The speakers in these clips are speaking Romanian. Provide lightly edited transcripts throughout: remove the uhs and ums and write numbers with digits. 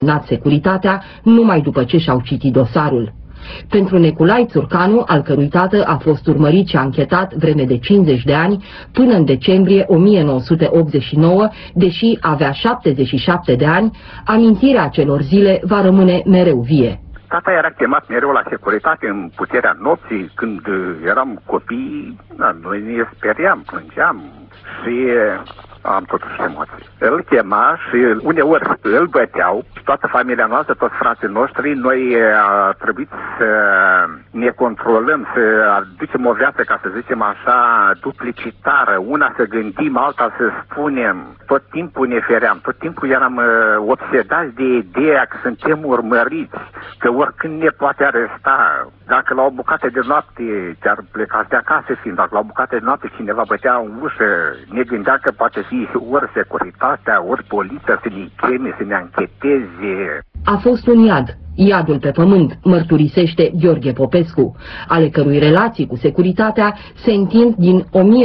terminat securitatea numai după ce și-au citit dosarul. Pentru Neculai Țurcanu, al cărui tată a fost urmărit și anchetat vreme de 50 de ani, până în decembrie 1989, deși avea 77 de ani, amintirea acelor zile va rămâne mereu vie. Tata era chemat mereu la securitate în puterea nopții. Când eram copii, noi ne speriam, plângeam și am totuși emoții. Îl chema și uneori îl băteau, toată familia noastră, toți frații noștri, noi a trebuit să ne controlăm, să aducem o viață, ca să zicem așa, duplicitară, una să gândim, alta să spunem. Tot timpul ne feream, tot timpul eram obsedați de ideea că suntem urmăriți, că oricând ne poate aresta. Dacă la o bucată de noapte te-ar pleca de acasă fiind, dacă la o bucată de noapte cineva bătea în ușă, ne gândea că poate fi ori securitatea, ori poliția să ne cheme, să ne ancheteze. A fost un iad, iadul pe pământ, mărturisește Gheorghe Popescu, ale cărui relații cu securitatea se întind din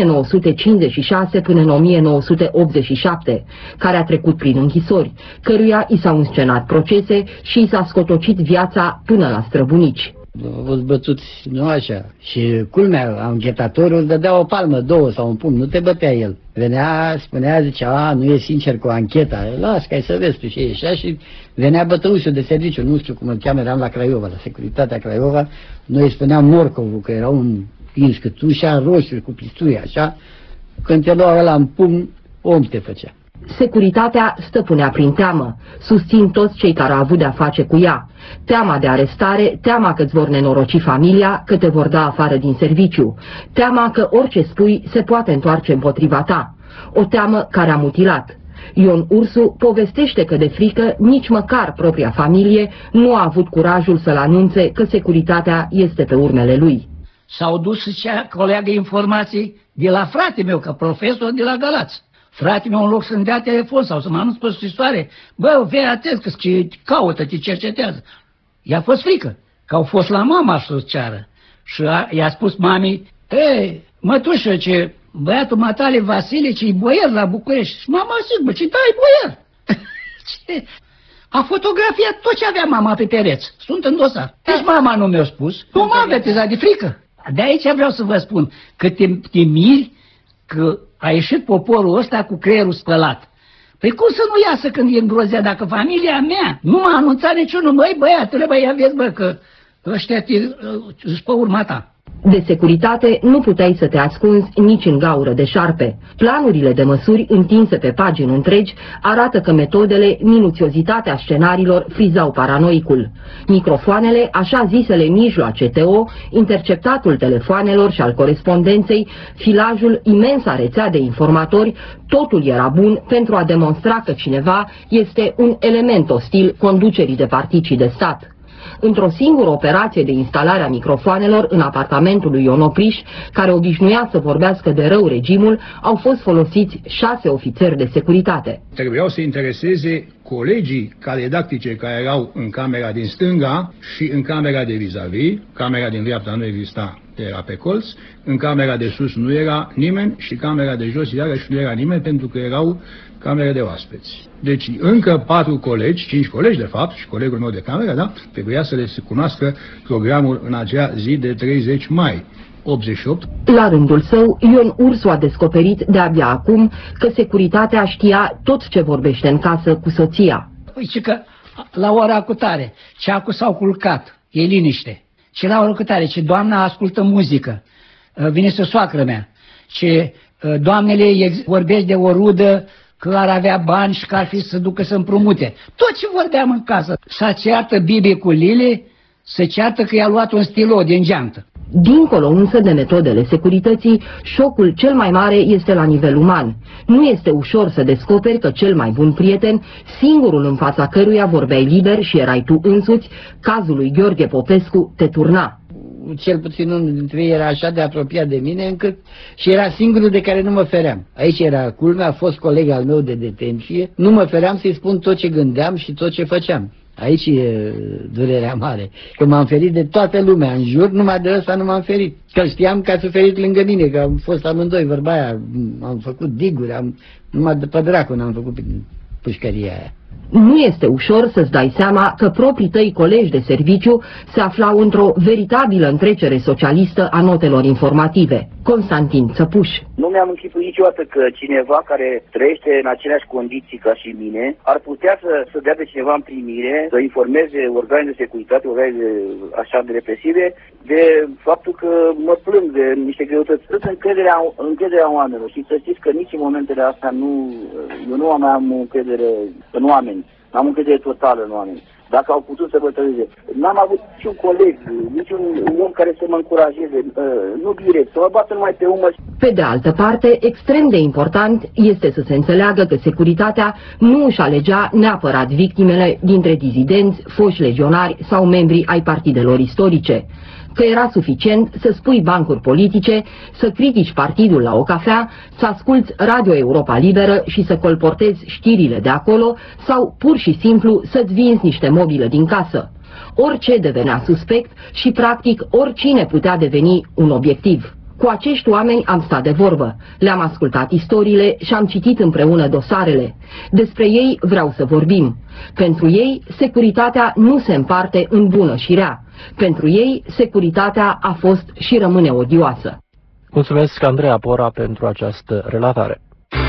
1956 până în 1987, care a trecut prin închisori, căruia i s-au înscenat procese și i s-a scotocit viața până la străbunici. Au fost bătuți, nu așa. Și culmea, anchetatorul dădea o palmă, două sau un pumn, nu te bătea el. Venea, spunea, zicea, nu e sincer cu ancheta, las, că ai să vezi tu și ieșea și venea bătăușul de serviciu, nu știu cum îl cheamă, eram la Craiova, la Securitatea Craiova, noi îi spuneam Morcovul, că era un ins cât ușa, roșu, cu pistui, așa, când te lua ăla în pumn, om te făcea. Securitatea stăpânea prin teamă, susțin toți cei care au avut de-a face cu ea. Teama de arestare, teama că îți vor nenoroci familia, că te vor da afară din serviciu, teama că orice spui se poate întoarce împotriva ta, o teamă care a mutilat. Ion Ursu povestește că de frică nici măcar propria familie nu a avut curajul să-l anunțe că securitatea este pe urmele lui. S-au dus și cea colegă informații de la frate meu, ca profesor de la Galați. Fratele meu, în loc să-mi dea telefon sau să mă anunț pe scrisoare, bă, fii atent că ce caută, te cercetează. I-a fost frică, că au fost la mama să ceară. Și i-a spus mamei, ei, mătușă, ce băiatul matale Vasile, ce-i boier la București. Și mama zic, bă, ce dai boier? A fotografiat tot ce avea mama pe pereți. Sunt în dosar. Deci mama nu mi-a spus, nu m-a avertizat de frică. De aici vreau să vă spun că te miri că a ieșit poporul ăsta cu creierul spălat. Păi cum să nu iasă când e îngrozea dacă familia mea nu m-a anunțat niciunul, măi băiatule, băi, ia vezi, bă, că ăștia îți pe urma ta. De securitate nu puteai să te ascunzi nici în gaură de șarpe. Planurile de măsuri întinse pe pagini întregi arată că metodele, minuțiozitatea scenariilor frizau paranoicul. Microfoanele, așa zisele mijloace TO, interceptatul telefoanelor și al corespondenței, filajul, imensa rețea de informatori, totul era bun pentru a demonstra că cineva este un element ostil conducerii de particii de stat. Într-o singură operație de instalare a microfoanelor în apartamentul lui Ion Opriș, care obișnuia să vorbească de rău regimul, au fost folosiți 6 ofițeri de securitate. Trebuiau să intereseze colegii redactice care erau în camera din stânga și în camera de vis-a-vis. Camera din dreapta nu exista, era pe colț. În camera de sus nu era nimeni și camera de jos iarăși nu era nimeni, pentru că erau camere de oaspeți. Deci încă 4 colegi, 5 colegi de fapt, și colegul meu de cameră, da, trebuia să le cunoască programul în acea zi de 30 mai 88. La rândul său, Ion Ursu a descoperit de-abia acum că securitatea știa tot ce vorbește în casă cu soția. Uite că la ora cutare, ceacul s-au culcat, e liniște. Și la ora cutare, ce doamna ascultă muzică, vine să soacră mea, ce doamnele vorbesc de o rudă, că ar avea bani și că ar fi să ducă să împrumute. Tot ce vorbeam în casă. Să ceartă Bibi cu Lili, să ceartă că i-a luat un stilou din geantă. Dincolo însă de metodele securității, șocul cel mai mare este la nivel uman. Nu este ușor să descoperi că cel mai bun prieten, singurul în fața căruia vorbeai liber și erai tu însuți, cazul lui Gheorghe Popescu, te turna. Cel puțin unul dintre ei era așa de apropiat de mine încât și era singurul de care nu mă feream. Aici era culmea, a fost coleg al meu de detenție, nu mă feream să-i spun tot ce gândeam și tot ce făceam. Aici e durerea mare, că m-am ferit de toată lumea în jur, numai de ăsta nu m-am ferit. Că știam că a suferit lângă mine, că am fost amândoi, vorba aia, am făcut diguri, numai de pe dracu n-am făcut pușcăria aia. Nu este ușor să-ți dai seama că proprii tăi colegi de serviciu se aflau într-o veritabilă întrecere socialistă a notelor informative. Constantin Țăpuș. Nu mi-am închipuit niciodată că cineva care trăiește în aceleași condiții ca și mine ar putea să dea de cineva în primire, să informeze organele de securitate, organele așa de represive, de faptul că mă plâng de niște greutăți. Încrederea oamenilor și să știți că nici în momentele astea eu nu am încredere în oameni. Am încredere totală în oameni. Dacă au putut să bătălize. N-am avut niciun coleg, niciun om care să mă încurajeze, nu direct, să mă bată numai pe umăr. Pe de altă parte, extrem de important este să se înțeleagă că securitatea nu își alegea neapărat victimele dintre dizidenți, foști legionari sau membri ai partidelor istorice. Că era suficient să spui bancuri politice, să critici partidul la o cafea, să asculți Radio Europa Liberă și să colportezi știrile de acolo sau pur și simplu să-ți vinzi niște mobilă din casă. Orice devenea suspect și practic oricine putea deveni un obiectiv. Cu acești oameni am stat de vorbă, le-am ascultat istoriile și am citit împreună dosarele. Despre ei vreau să vorbim. Pentru ei, securitatea nu se împarte în bună și rea. Pentru ei, securitatea a fost și rămâne odioasă. Mulțumesc, Andreea Pora, pentru această relatare.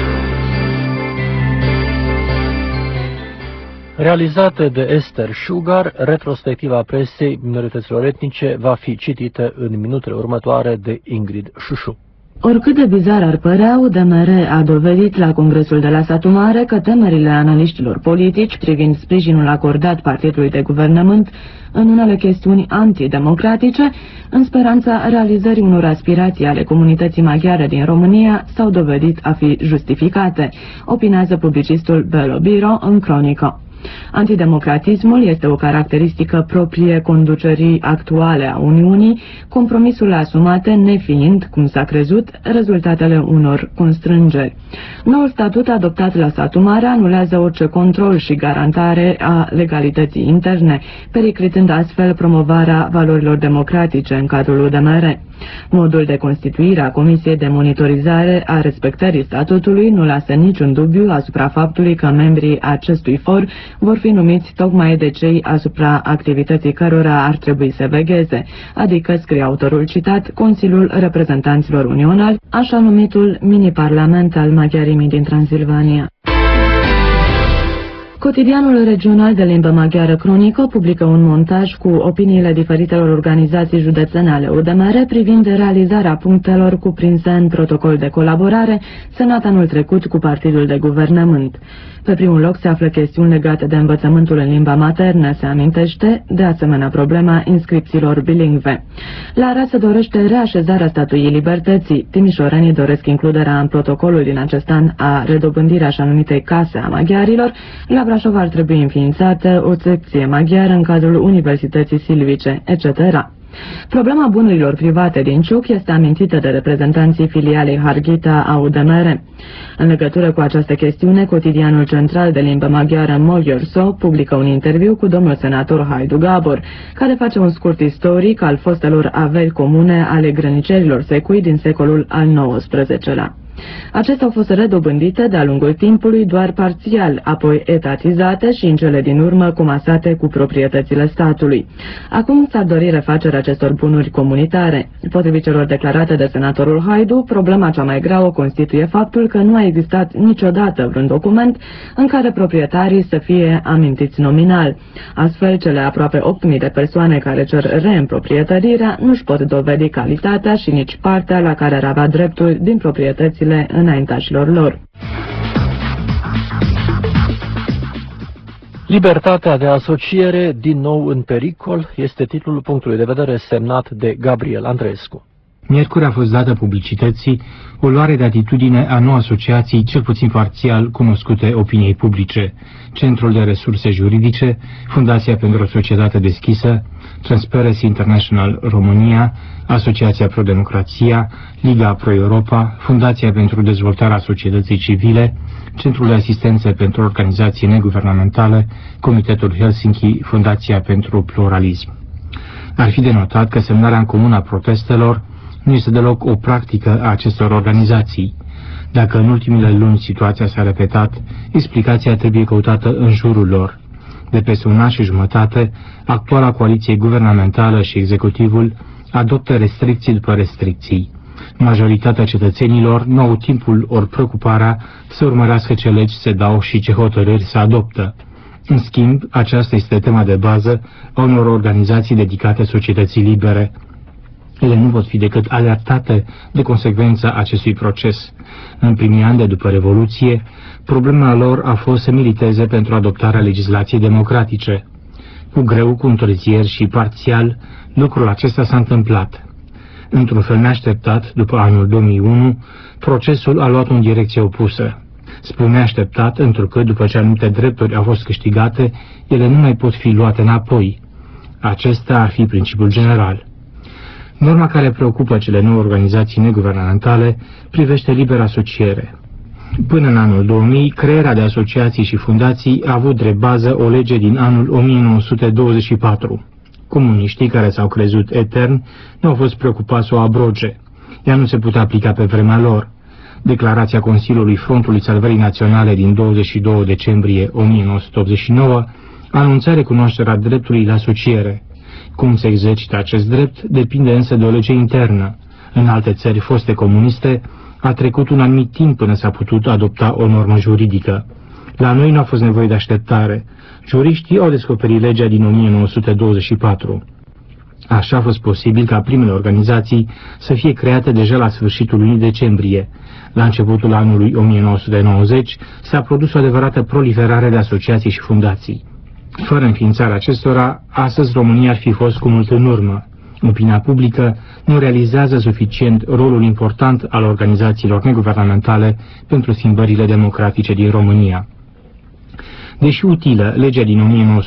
Realizată de Esther Sugar, retrospectiva presei minorităților etnice va fi citită în minutele următoare de Ingrid Șușu. Oricât de bizar ar părea, UDMR a dovedit la Congresul de la Satu Mare că temerile analiștilor politici privind sprijinul acordat partidului de guvernământ în unele chestiuni antidemocratice, în speranța realizării unor aspirații ale comunității maghiare din România, s-au dovedit a fi justificate, opinează publicistul Belo Biro în Cronică. Antidemocratismul este o caracteristică proprie conducerii actuale a Uniunii, compromisurile asumate nefiind, cum s-a crezut, rezultatele unor constrângeri. Noul statut adoptat la Satu Mare anulează orice control și garantare a legalității interne, periclitând astfel promovarea valorilor democratice în cadrul UDMR. Modul de constituire a Comisiei de Monitorizare a respectării statutului nu lasă niciun dubiu asupra faptului că membrii acestui for vor fi numiți tocmai de cei asupra activității cărora ar trebui să vegheze, adică, scrie autorul citat, Consiliul Reprezentanților Unionali, așa numitul mini-parlament al maghiarimii din Transilvania. Cotidianul regional de limbă maghiară Cronică publică un montaj cu opiniile diferitelor organizații județene ale UDMR privind realizarea punctelor cuprinse în protocol de colaborare semnat anul trecut cu partidul de guvernământ. Pe primul loc se află chestiuni legate de învățământul în limba maternă, se amintește, de asemenea problema inscripțiilor bilingve. La Arad se dorește reașezarea statuii libertății. Timișorenii doresc includerea în protocolul din acest an a redobândirii așa numitei case a maghiarilor. La Brașov ar trebui înființată o secție maghiară în cadrul Universității Silvice, etc. Problema bunurilor private din Ciuc este amintită de reprezentanții filialei Harghita a UDMR. În legătură cu această chestiune, cotidianul central de limbă maghiară Mogyorso publică un interviu cu domnul senator Haidu Gabor, care face un scurt istoric al fostelor averi comune ale grănicerilor secui din secolul al XIX-lea. Acestea au fost redobândite de-a lungul timpului doar parțial, apoi etatizate și în cele din urmă comasate cu proprietățile statului. Acum s-ar dori refacerea acestor bunuri comunitare. Potrivit celor declarate de senatorul Haidu, problema cea mai grea o constituie faptul că nu a existat niciodată vreun document în care proprietarii să fie amintiți nominal. Astfel, cele aproape 8.000 de persoane care cer reîmproprietărirea nu-și pot dovedi calitatea și nici partea la care ar avea dreptul din proprietățile înaintașilor lor. Libertatea de asociere, din nou în pericol, este titlul punctului de vedere semnat de Gabriel Andreescu. Miercuri a fost dată publicității o luare de atitudine a nouă asociații, cel puțin parțial cunoscute opiniei publice, Centrul de Resurse Juridice, Fundația pentru o Societate Deschisă, Transparency International România, Asociația Pro-Democrația, Liga Pro-Europa, Fundația pentru Dezvoltarea Societății Civile, Centrul de Asistență pentru Organizații Neguvernamentale, Comitetul Helsinki, Fundația pentru Pluralism. Ar fi de notat că semnarea în comun a protestelor nu este deloc o practică a acestor organizații. Dacă în ultimele luni situația s-a repetat, explicația trebuie căutată în jurul lor. De peste un an și jumătate, actuala coaliție guvernamentală și executivul adoptă restricții după restricții. Majoritatea cetățenilor nu au timpul ori preocuparea să urmărească ce legi se dau și ce hotărâri se adoptă. În schimb, aceasta este tema de bază a unor organizații dedicate societății libere. Ele nu pot fi decât alertate de consecvența acestui proces. În primii ani de după Revoluție, problema lor a fost să militeze pentru adoptarea legislației democratice. Cu greu, cu întârzieri și parțial, lucrul acesta s-a întâmplat. Într-un fel neașteptat, după anul 2001, procesul a luat o direcție opusă. Spun neașteptat, întrucât după ce anumite drepturi au fost câștigate, ele nu mai pot fi luate înapoi. Acesta ar fi principiul general. Norma care preocupă cele 9 organizații neguvernamentale privește libera asociere. Până în anul 2000, crearea de asociații și fundații a avut drept bază o lege din anul 1924. Comuniștii, care s-au crezut eterni, nu au fost preocupați să o abroge. Ea nu se putea aplica pe vremea lor. Declarația Consiliului Frontului Salvării Naționale din 22 decembrie 1989 anunța recunoașterea dreptului la asociere. Cum se exercită acest drept depinde însă de o lege internă. În alte țări foste comuniste a trecut un anumit timp până s-a putut adopta o normă juridică. La noi nu a fost nevoie de așteptare. Juriștii au descoperit legea din 1924. Așa a fost posibil ca primele organizații să fie create deja la sfârșitul lunii decembrie. La începutul anului 1990 s-a produs o adevărată proliferare de asociații și fundații. Fără înființarea acestora, astăzi România ar fi fost cu mult în urmă. Opinia publică nu realizează suficient rolul important al organizațiilor neguvernamentale pentru schimbările democratice din România. Deși utilă, legea din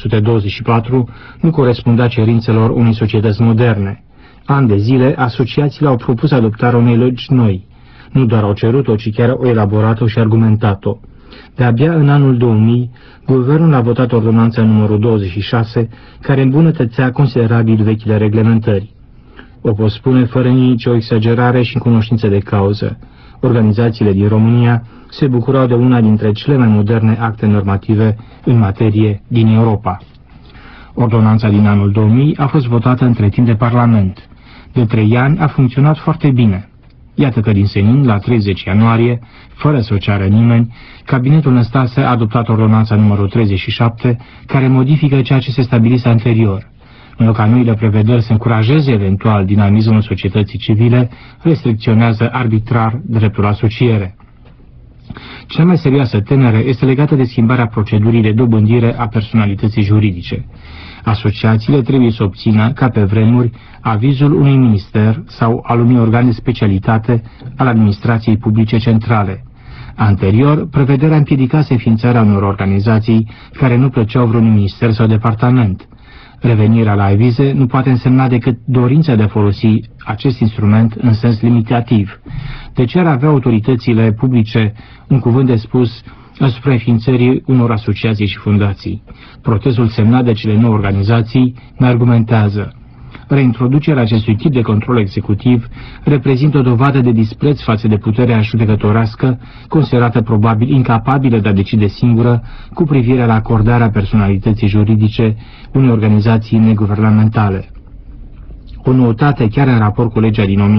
1924 nu corespundea cerințelor unei societăți moderne. Ani de zile, asociațiile au propus adoptarea unei legi noi. Nu doar au cerut-o, ci chiar au elaborat-o și argumentat-o. De-abia în anul 2000, guvernul a votat ordonanța numărul 26, care îmbunătățea considerabil vechile reglementări. O pot spune fără nicio exagerare și în cunoștință de cauză. Organizațiile din România se bucurau de una dintre cele mai moderne acte normative în materie din Europa. Ordonanța din anul 2000 a fost votată între timp de Parlament. De 3 ani a funcționat foarte bine. Iată că din senin, la 30 ianuarie, fără să o ceară nimeni, cabinetul Năstase a adoptat ordonanța numărul 37, care modifică ceea ce se stabilise anterior. În loc ca noile prevederi să încurajeze eventual dinamismul societății civile, restricționează arbitrar dreptul la asociere. Cea mai serioasă temere este legată de schimbarea procedurii de dobândire a personalității juridice. Asociațiile trebuie să obțină, ca pe vremuri, avizul unui minister sau al unui organ de specialitate al administrației publice centrale. Anterior, prevederea împiedicase ființarea unor organizații care nu plăceau vreunui minister sau departament. Revenirea la avize nu poate însemna decât dorința de a folosi acest instrument în sens limitativ. De ce ar avea autoritățile publice un cuvânt de spus asupra înființării unor asociații și fundații? Protestul semnat de cele 9 organizații ne argumentează. Reintroducerea acestui tip de control executiv reprezintă o dovadă de dispreț față de puterea judecătorească, considerată probabil incapabilă de a decide singură cu privire la acordarea personalității juridice unei organizații neguvernamentale. O noutate chiar în raport cu legea din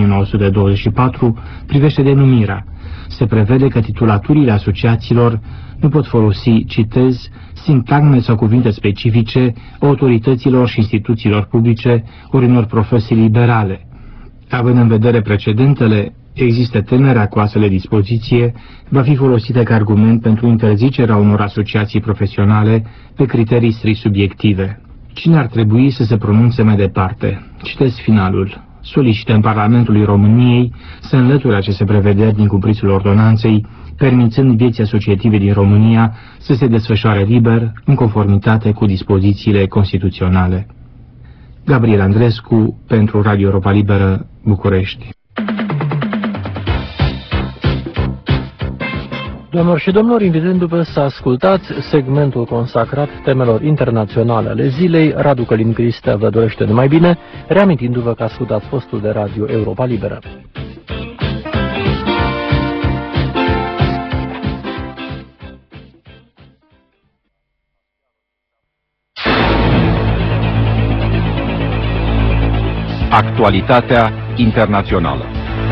1924 privește denumirea. Se prevede că titulaturile asociațiilor nu pot folosi, citez, sintagme sau cuvinte specifice autorităților și instituțiilor publice ori unor profesii liberale. Având în vedere precedentele, există temerea că o astfel de dispoziție va fi folosită ca argument pentru interzicerea unor asociații profesionale pe criterii strict subiective. Cine ar trebui să se pronunțe mai departe? Citesc finalul. Solicităm Parlamentului României să înlăture aceste prevederi din cuprinsul ordonanței, permițând vieții asociative din România să se desfășoare liber, în conformitate cu dispozițiile constituționale. Gabriel Andrescu, pentru Radio Europa Liberă, București. Doamnelor și domnilor, invitându-vă să ascultați segmentul consacrat temelor internaționale ale zilei, Radu Călin Cristea vă dorește numai bine, reamintindu-vă că ascultați postul de Radio Europa Liberă. Actualitatea internațională.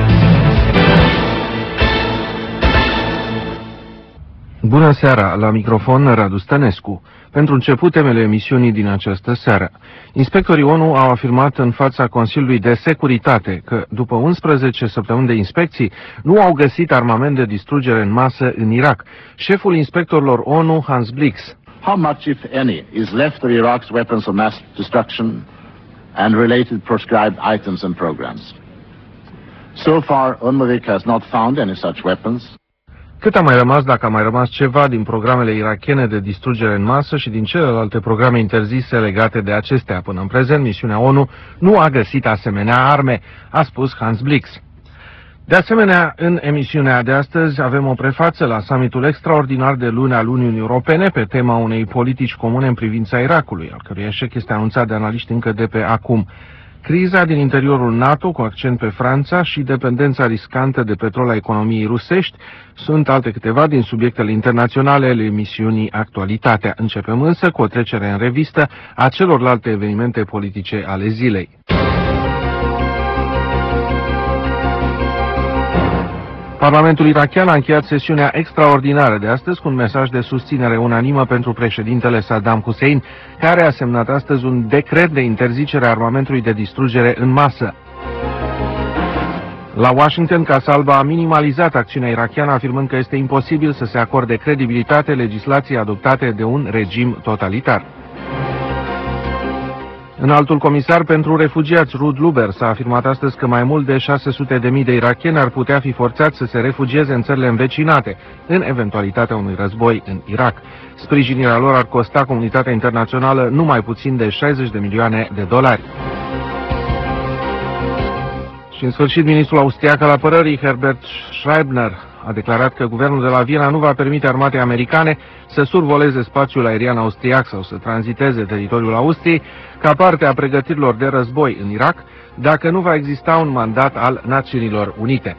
Bună seara, la microfon Radu Stănescu. Pentru început, temele emisiunii din această seară. Inspectorii ONU au afirmat în fața Consiliului de Securitate că, după 11 săptămâni de inspecții, nu au găsit armament de distrugere în masă în Irak. Șeful inspectorilor ONU, Hans Blix. How much, if any, is left of Iraq's weapons of mass destruction and related proscribed items and programs? So far, UNMOVIC has not found any such weapons. Cât a mai rămas, dacă a mai rămas ceva din programele irakiene de distrugere în masă și din celelalte programe interzise legate de acestea? Până în prezent, misiunea ONU nu a găsit asemenea arme, a spus Hans Blix. De asemenea, în emisiunea de astăzi avem o prefață la summitul extraordinar de luni al Uniunii Europene pe tema unei politici comune în privința Irakului, al cărui eșec este anunțat de analiști încă de pe acum. Criza din interiorul NATO, cu accent pe Franța, și dependența riscantă de petrol a economiei rusești sunt alte câteva din subiectele internaționale ale emisiunii Actualitatea. Începem însă cu o trecere în revistă a celorlalte evenimente politice ale zilei. Parlamentul irakian a încheiat sesiunea extraordinară de astăzi cu un mesaj de susținere unanimă pentru președintele Saddam Hussein, care a semnat astăzi un decret de interzicere a armamentului de distrugere în masă. La Washington, Casa Albă a minimalizat acțiunea irakiană, afirmând că este imposibil să se acorde credibilitate legislației adoptate de un regim totalitar. Înaltul comisar pentru refugiați, Ruud Lubbers, a afirmat astăzi că mai mult de 600.000 de irakieni ar putea fi forțați să se refugieze în țările învecinate, în eventualitatea unui război în Irak. Sprijinirea lor ar costa comunitatea internațională nu mai puțin de 60 de milioane de dolari. Și în sfârșit, ministrul austriac al apărării, Herbert Schreibner, a declarat că guvernul de la Viena nu va permite armatei americane să survoleze spațiul aerian austriac sau să tranziteze teritoriul Austriei ca parte a pregătirilor de război în Irak, dacă nu va exista un mandat al Națiunilor Unite.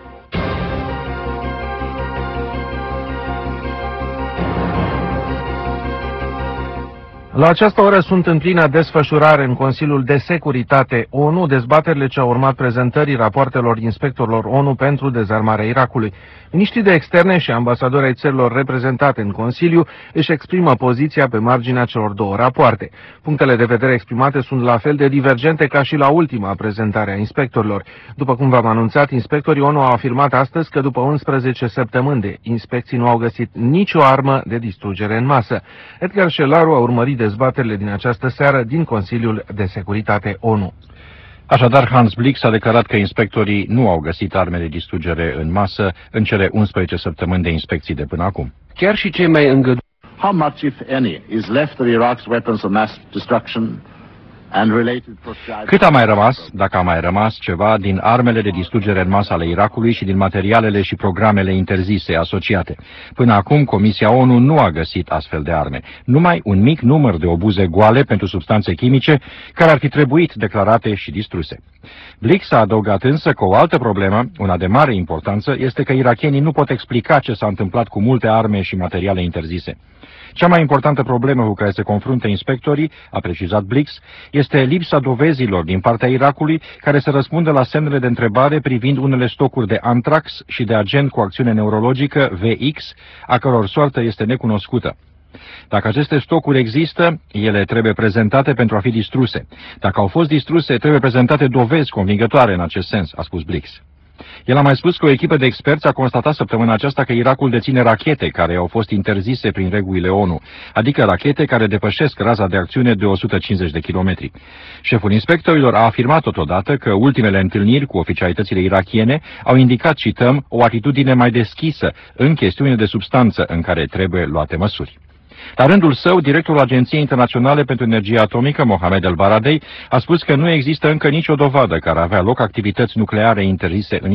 La această oră sunt în plină desfășurare în Consiliul de Securitate ONU dezbaterile ce au urmat prezentării rapoartelor inspectorilor ONU pentru dezarmarea Irakului. Miniștrii de externe și ambasadori ai țărilor reprezentate în Consiliu își exprimă poziția pe marginea celor două rapoarte. Punctele de vedere exprimate sunt la fel de divergente ca și la ultima prezentare a inspectorilor. După cum v-am anunțat, inspectorii ONU au afirmat astăzi că după 11 săptămâni de inspecții nu au găsit nicio armă de distrugere în masă. Edgar Șelaru a urmărit dezbaterile din această seară din Consiliul de Securitate ONU. Așadar, Hans Blix a declarat că inspectorii nu au găsit arme de distrugere în masă în cele 11 săptămâni de inspecții de până acum. Chiar și cei mai îngăduiți. How much, if any, is left of Iraq's weapons of mass destruction and related proscribed... Cât a mai rămas, dacă a mai rămas ceva, din armele de distrugere în masă ale Irakului și din materialele și programele interzise asociate. Până acum, Comisia ONU nu a găsit astfel de arme. Numai un mic număr de obuze goale pentru substanțe chimice care ar fi trebuit declarate și distruse. Blix a adăugat însă că o altă problemă, una de mare importanță, este că irakienii nu pot explica ce s-a întâmplat cu multe arme și materiale interzise. Cea mai importantă problemă cu care se confruntă inspectorii, a precizat Blix, este lipsa dovezilor din partea Irakului care să răspundă la semnele de întrebare privind unele stocuri de antrax și de agent cu acțiune neurologică, VX, a căror soartă este necunoscută. Dacă aceste stocuri există, ele trebuie prezentate pentru a fi distruse. Dacă au fost distruse, trebuie prezentate dovezi convingătoare în acest sens, a spus Blix. El a mai spus că o echipă de experți a constatat săptămâna aceasta că Irakul deține rachete care au fost interzise prin regulile ONU, adică rachete care depășesc raza de acțiune de 150 de kilometri. Șeful inspectorilor a afirmat totodată că ultimele întâlniri cu oficialitățile irakiene au indicat, cităm, o atitudine mai deschisă în chestiune de substanță în care trebuie luate măsuri. La rândul său, directorul Agenției Internaționale pentru Energie Atomică, Mohamed El-Baradei, a spus că nu există încă nicio dovadă că ar avea loc activități nucleare interzise în Irak.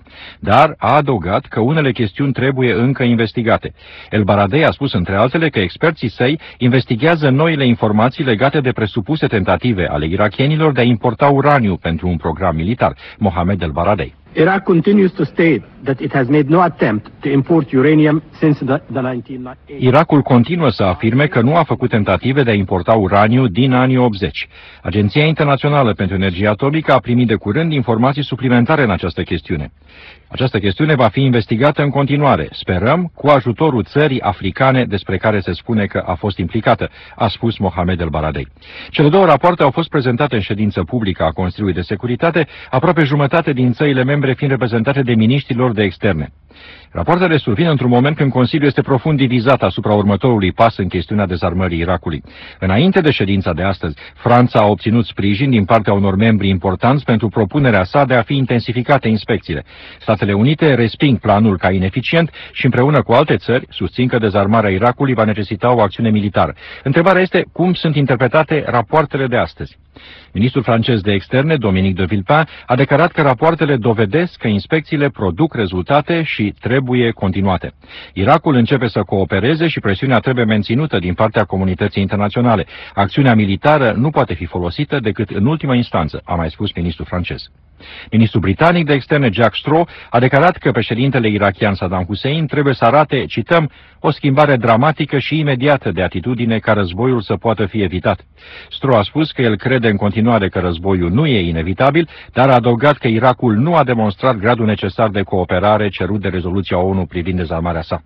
dar a adăugat că unele chestiuni trebuie încă investigate. El Baradei a spus între altele că experții săi investigează noile informații legate de presupuse tentative ale irakienilor de a importa uraniu pentru un program militar. Mohamed El Baradei. Iraq continues to state that it has made no attempt to import uranium since the 1980. Irakul continuă să afirme că nu a făcut tentative de a importa uraniu din anii 80. Agenția Internațională pentru Energie Atomică a primit de curând informații suplimentare în această chestiune. Această chestiune va fi investigată în continuare, sperăm, cu ajutorul țării africane despre care se spune că a fost implicată, a spus Mohamed El Baradei. Cele două rapoarte au fost prezentate în ședință publică a Consiliului de Securitate, aproape jumătate din țările membre fiind reprezentate de miniștrilor de externe. Rapoartele survin într-un moment când Consiliul este profund divizat asupra următorului pas în chestiunea dezarmării Irakului. Înainte de ședința de astăzi, Franța a obținut sprijin din partea unor membri importanți pentru propunerea sa de a fi intensificate inspecțiile. Statele Unite resping planul ca ineficient și împreună cu alte țări susțin că dezarmarea Irakului va necesita o acțiune militară. Întrebarea este cum sunt interpretate rapoartele de astăzi. Ministrul francez de externe, Dominique de Villepin, a declarat că rapoartele dovedesc că inspecțiile produc rezultate și trebuie continuate. Irakul începe să coopereze și presiunea trebuie menținută din partea comunității internaționale. Acțiunea militară nu poate fi folosită decât în ultimă instanță, a mai spus ministrul francez. Ministrul britanic de externe Jack Straw a declarat că președintele irakian Saddam Hussein trebuie să arate, cităm, o schimbare dramatică și imediată de atitudine ca războiul să poată fi evitat. Straw a spus că el crede în continuare că războiul nu e inevitabil, dar a adăugat că Irakul nu a demonstrat gradul necesar de cooperare cerut de rezoluția ONU privind dezarmarea sa.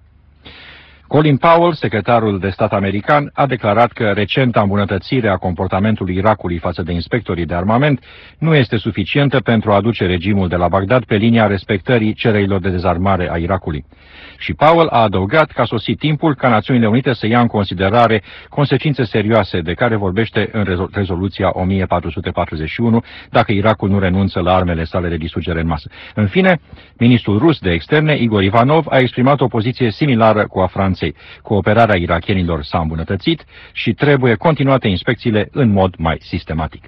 Colin Powell, secretarul de stat american, a declarat că recenta îmbunătățire a comportamentului Irakului față de inspectorii de armament nu este suficientă pentru a aduce regimul de la Bagdad pe linia respectării cererilor de dezarmare a Irakului. Și Powell a adăugat că a sosit timpul ca Națiunile Unite să ia în considerare consecințe serioase de care vorbește în rezoluția 1441 dacă Irakul nu renunță la armele sale de distrugere în masă. În fine, ministrul rus de externe, Igor Ivanov, a exprimat o poziție similară cu a Franței. Cooperarea irakienilor s-a îmbunătățit și trebuie continuate inspecțiile în mod mai sistematic.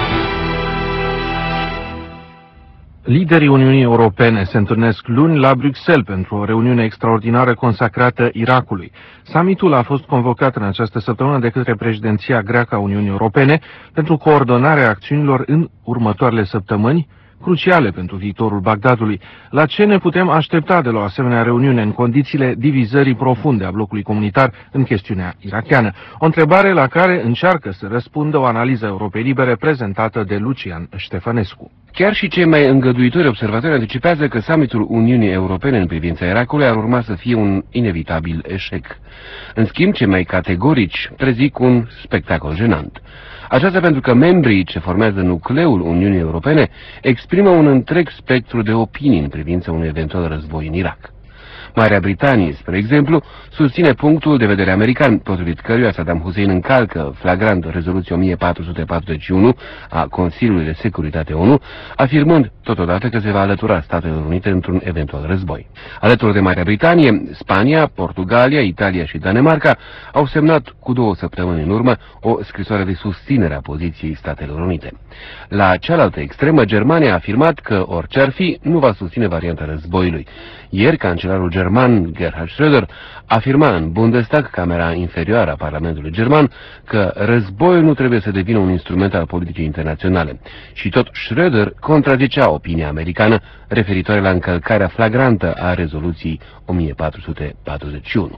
Liderii Uniunii Europene se întâlnesc luni la Bruxelles pentru o reuniune extraordinară consacrată Irakului. Summitul a fost convocat în această săptămână de către președinția greacă a Uniunii Europene pentru coordonarea acțiunilor în următoarele săptămâni, cruciale pentru viitorul Bagdadului. La ce ne putem aștepta de la o asemenea reuniune în condițiile divizării profunde a blocului comunitar în chestiunea irakiană? O întrebare la care încearcă să răspundă o analiză Europei Libere prezentată de Lucian Ștefănescu. Chiar și cei mai îngăduitori observatori anticipează că summitul Uniunii Europene în privința Irakului ar urma să fie un inevitabil eșec. În schimb, cei mai categorici prezic un spectacol jenant. Aceasta pentru că membrii ce formează nucleul Uniunii Europene exprimă un întreg spectru de opinii în privința unui eventual război în Irak. Marea Britanie, spre exemplu, susține punctul de vedere american, potrivit căruia Saddam Hussein încalcă flagrant rezoluția 1441 a Consiliului de Securitate ONU, afirmând totodată că se va alătura Statelor Unite într-un eventual război. Alături de Marea Britanie, Spania, Portugalia, Italia și Danemarca au semnat cu 2 săptămâni în urmă o scrisoare de susținere a poziției Statelor Unite. La cealaltă extremă, Germania a afirmat că orice ar fi, nu va susține varianta războiului. Ieri, cancelarul german Gerhard Schröder afirma în Bundestag, camera inferioară a Parlamentului german, că războiul nu trebuie să devină un instrument al politicii internaționale. Și tot Schröder contrazicea opinia americană referitoare la încălcarea flagrantă a rezoluției 1441.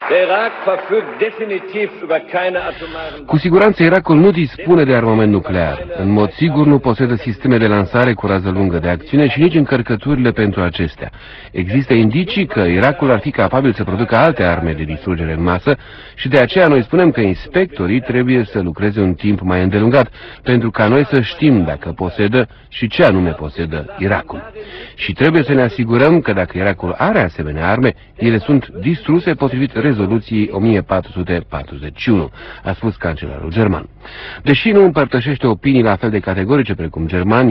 Cu siguranță Irakul nu dispune de armament nuclear. În mod sigur nu posedă sisteme de lansare cu rază lungă de acțiune și nici încărcăturile pentru acestea. Există indicii că Irakul ar fi capabil să producă alte arme de distrugere în masă și de aceea noi spunem că inspectorii trebuie să lucreze un timp mai îndelungat pentru ca noi să știm dacă posedă și ce anume posedă Irakul. Și trebuie să ne asigurăm că dacă Irakul are asemenea arme, ele sunt distruse potrivit rezoluției 1441, a spus cancelarul german. Deși nu împărtășește opinii la fel de categorice precum Germania,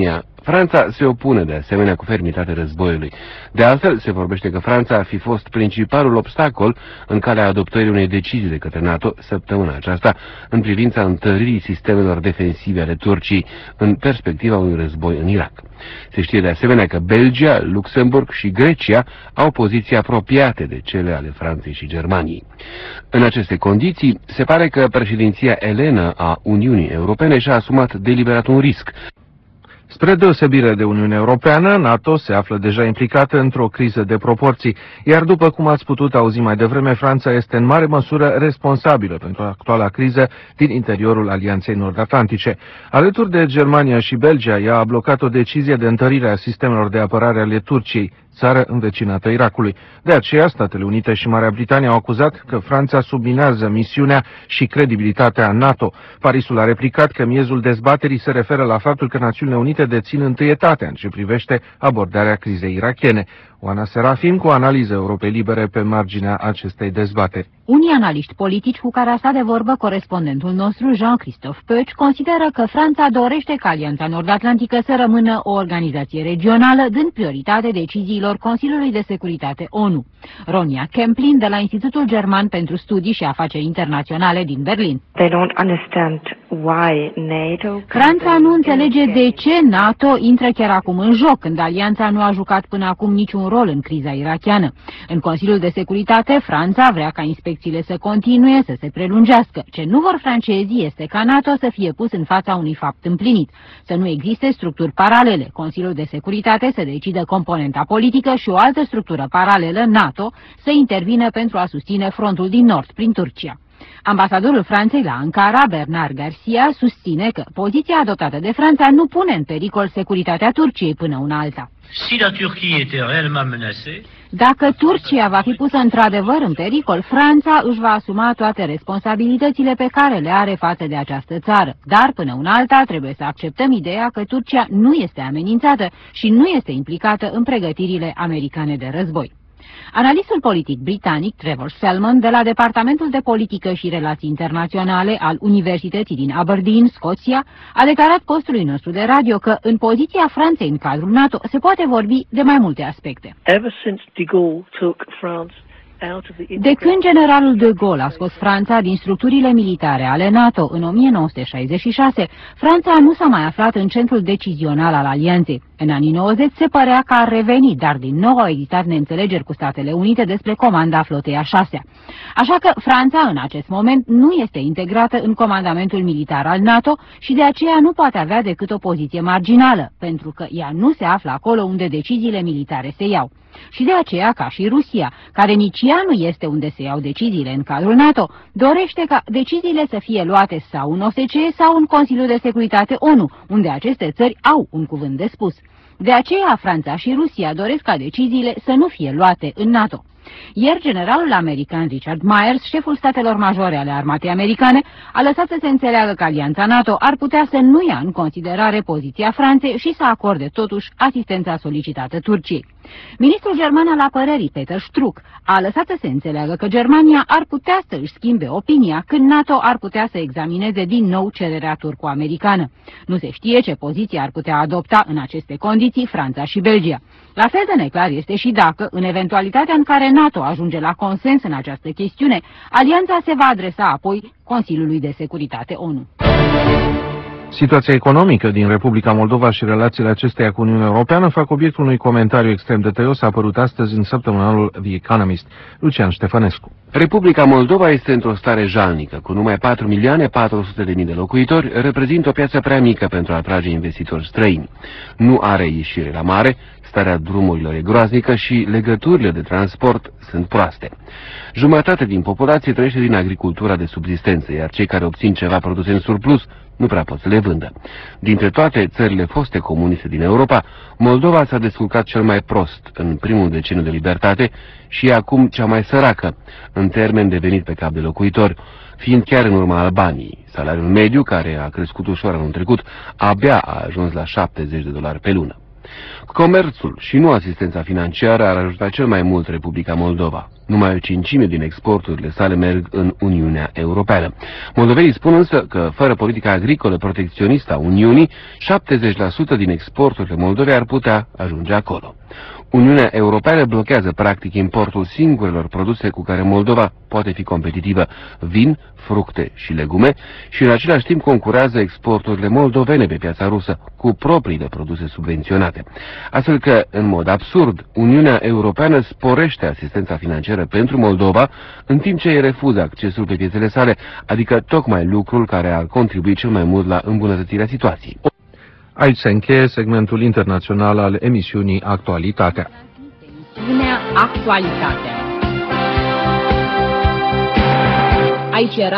Franța se opune de asemenea cu fermitate războiului. De altfel, se vorbește că Franța ar fi fost principalul obstacol în calea adoptării unei decizii de către NATO săptămâna aceasta în privința întăririi sistemelor defensive ale Turciei în perspectiva unui război în Irak. Se știe de asemenea că Belgia, Luxemburg și Grecia au poziții apropiate de cele ale Franței și Germaniei. În aceste condiții, se pare că președinția elenă a Uniunii Europene și-a asumat deliberat un risc. Spre deosebire de Uniunea Europeană, NATO se află deja implicată într-o criză de proporții, iar după cum ați putut auzi mai devreme, Franța este în mare măsură responsabilă pentru actuala criză din interiorul Alianței Nord-Atlantice. Alături de Germania și Belgia, ea a blocat o decizie de întărire a sistemelor de apărare ale Turciei, țară învecinată Irakului. De aceea, Statele Unite și Marea Britanie au acuzat că Franța subminează misiunea și credibilitatea NATO. Parisul a replicat că miezul dezbaterii se referă la faptul că Națiunile Unite dețin întâietatea în ce privește abordarea crizei irakiene. Oana Serafim cu analiză Europei Libere pe marginea acestei dezbateri. Unii analiști politici cu care a stat de vorbă corespondentul nostru, Jean-Christophe Peuch, consideră că Franța dorește ca Alianța Nord-Atlantică să rămână o organizație regională, dând prioritate deciziilor Consiliului de Securitate ONU. Ronia Kemplin, de la Institutul German pentru Studii și Afaceri Internaționale din Berlin. Franța nu înțelege de ce NATO intră chiar acum în joc, când alianța nu a jucat până acum niciun rol în criza irakiană. În Consiliul de Securitate, Franța vrea ca inspecțiile să continue, să se prelungească. Ce nu vor francezii este ca NATO să fie pus în fața unui fapt împlinit, să nu existe structuri paralele. Consiliul de Securitate să decidă componenta politică și o altă structură paralelă, NATO, să intervină pentru a susține frontul din nord prin Turcia. Ambasadorul Franței la Ankara, Bernard Garcia, susține că poziția adoptată de Franța nu pune în pericol securitatea Turciei până una alta. Dacă Turcia va fi pusă într-adevăr în pericol, Franța își va asuma toate responsabilitățile pe care le are față de această țară. Dar până una alta trebuie să acceptăm ideea că Turcia nu este amenințată și nu este implicată în pregătirile americane de război. Analistul politic britanic Trevor Selman, de la Departamentul de Politică și Relații Internaționale al Universității din Aberdeen, Scoția, a declarat postului nostru de radio că în poziția Franței în cadrul NATO se poate vorbi de mai multe aspecte. De când generalul de Gaulle a scos Franța din structurile militare ale NATO în 1966, Franța nu s-a mai aflat în centrul decizional al alianței. În anii 90 se părea că ar reveni, dar din nou au existat neînțelegeri cu Statele Unite despre comanda flotei a 6-a. Așa că Franța în acest moment nu este integrată în comandamentul militar al NATO și de aceea nu poate avea decât o poziție marginală, pentru că ea nu se află acolo unde deciziile militare se iau. Și de aceea, ca și Rusia, care nici ea nu este unde se iau deciziile în cadrul NATO, dorește ca deciziile să fie luate sau în OSCE sau în Consiliul de Securitate ONU, unde aceste țări au un cuvânt de spus. De aceea, Franța și Rusia doresc ca deciziile să nu fie luate în NATO. Ieri, generalul american Richard Myers, șeful statelor majore ale armatei americane, a lăsat să se înțeleagă că alianța NATO ar putea să nu ia în considerare poziția Franței și să acorde totuși asistența solicitată Turciei. Ministrul german al apărării, Peter Struck, a lăsat să se înțeleagă că Germania ar putea să își schimbe opinia când NATO ar putea să examineze din nou cererea turco-americană. Nu se știe ce poziție ar putea adopta în aceste condiții Franța și Belgia. La fel de neclar este și dacă, în eventualitatea în care NATO ajunge la consens în această chestiune, alianța se va adresa apoi Consiliului de Securitate ONU. Situația economică din Republica Moldova și relațiile acesteia cu Uniunea Europeană fac obiectul unui comentariu extrem de tăios apărut astăzi în săptămânalul The Economist. Lucian Ștefănescu. Republica Moldova este într-o stare jalnică, cu numai 4.400.000 de locuitori, reprezintă o piață prea mică pentru a atrage investitori străini. Nu are ieșire la mare, starea drumurilor e groaznică și legăturile de transport sunt proaste. Jumătate din populație trăiește din agricultura de subzistență, iar cei care obțin ceva produse în surplus nu prea pot să le vândă. Dintre toate țările foste comuniste din Europa, Moldova s-a descurcat cel mai prost în primul deceniu de libertate și e acum cea mai săracă, în termen de venit pe cap de locuitor, fiind chiar în urma Albaniei. Salariul mediu, care a crescut ușor anul trecut, abia a ajuns la $70 pe lună. Comerțul și nu asistența financiară ar ajuta cel mai mult Republica Moldova. Numai o cincime din exporturile sale merg în Uniunea Europeană. Moldovenii spun însă că, fără politica agricolă protecționistă a Uniunii, 70% din exporturile Moldovei ar putea ajunge acolo. Uniunea Europeană blochează practic importul singurelor produse cu care Moldova poate fi competitivă, vin, fructe și legume, și în același timp concurează exporturile moldovene pe piața rusă cu propriile produse subvenționate. Astfel că, în mod absurd, Uniunea Europeană sporește asistența financiară pentru Moldova, în timp ce îi refuză accesul pe piețele sale, adică tocmai lucrul care ar contribui cel mai mult la îmbunătățirea situației. Aici se încheie segmentul internațional al emisiunii Actualitatea. Actualitatea. Aici era